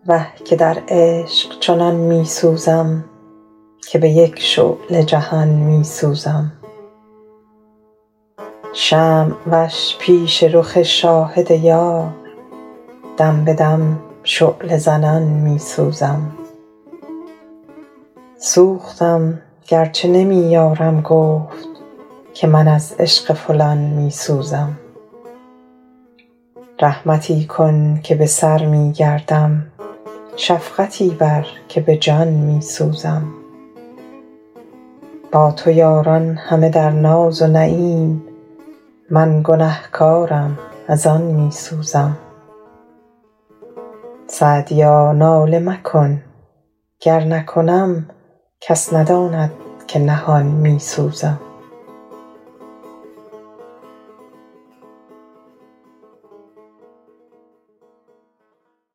وه که در عشق چنان می سوزم که به یک شعله جهان می سوزم. شمع وش پیش رخ شاهد یار، دم به دم شعله زنان می سوزم. سوختم گرچه نمی یارم گفت که من از عشق فلان می سوزم. رحمتی کن که به سر می گردم، شفقتی بر که به جان می سوزم. با تو یاران همه در ناز و نعیم، من گنهکارم از آن می سوزم. سعدیا ناله مکن گر نکنم کس نداند که نهان می سوزم.